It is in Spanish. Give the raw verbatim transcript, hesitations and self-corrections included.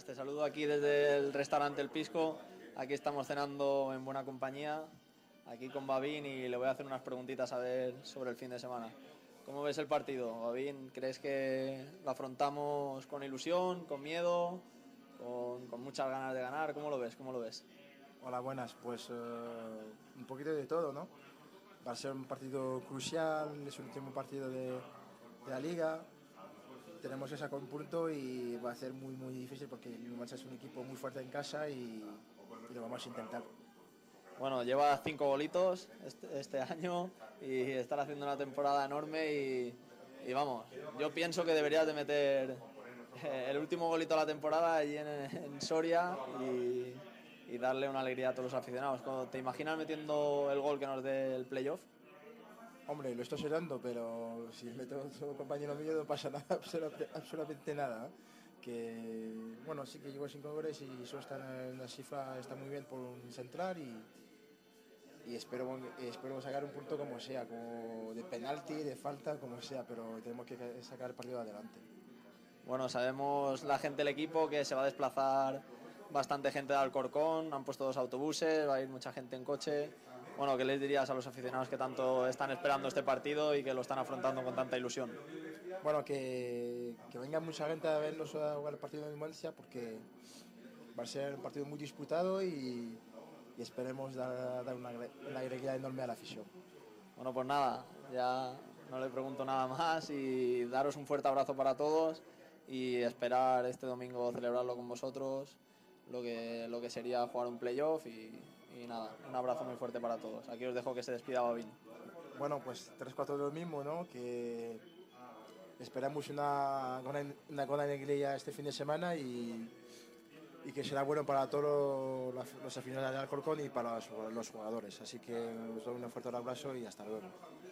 te saludo aquí desde el restaurante El Pisco. Aquí estamos cenando en buena compañía, aquí con Babín, y le voy a hacer unas preguntitas a ver sobre el fin de semana. ¿Cómo ves el partido, Babín? ¿Crees que lo afrontamos con ilusión, con miedo, con, con muchas ganas de ganar? ¿Cómo lo ves? ¿Cómo lo ves? Hola, buenas. Pues uh, un poquito de todo, ¿no? Va a ser un partido crucial, es el último partido de, de la liga. Tenemos que sacar un punto y va a ser muy, muy difícil porque el Numancia es un equipo muy fuerte en casa y, y lo vamos a intentar. Bueno, lleva cinco golitos este, este año y están haciendo una temporada enorme y, y vamos, yo pienso que deberías de meter eh, el último golito de la temporada allí en, en Soria y, y darle una alegría a todos los aficionados. Cuando ¿te imaginas metiendo el gol que nos dé el playoff? Hombre, lo estoy llorando, pero si meto otro compañero mío no pasa nada, absolutamente, absolutamente nada. Que bueno, sí que llevo cinco goles y eso está en la cifra, está muy bien por un central y, y espero, espero sacar un punto como sea, como de penalti, de falta, como sea, pero tenemos que sacar el partido adelante. Bueno, sabemos la gente del equipo que se va a desplazar bastante gente de Alcorcón, han puesto dos autobuses, va a ir mucha gente en coche. Bueno, ¿qué les dirías a los aficionados que tanto están esperando este partido y que lo están afrontando con tanta ilusión? Bueno, que, que venga mucha gente a vernos a jugar el partido de Numancia porque va a ser un partido muy disputado y, y esperemos dar, dar una, una alegría enorme a la afición. Bueno, pues nada, ya no le pregunto nada más y daros un fuerte abrazo para todos y esperar este domingo celebrarlo con vosotros, lo que, lo que sería jugar un playoff y, y nada, un abrazo muy fuerte para todos. Aquí os dejo que se despida Babín. Bueno, pues tres cuatro de lo mismo, ¿no? Que esperamos una, una, una gran alegría este fin de semana y, y que será bueno para todos los, los aficionados de Alcorcón y para los, los jugadores. Así que os doy un fuerte abrazo y hasta luego.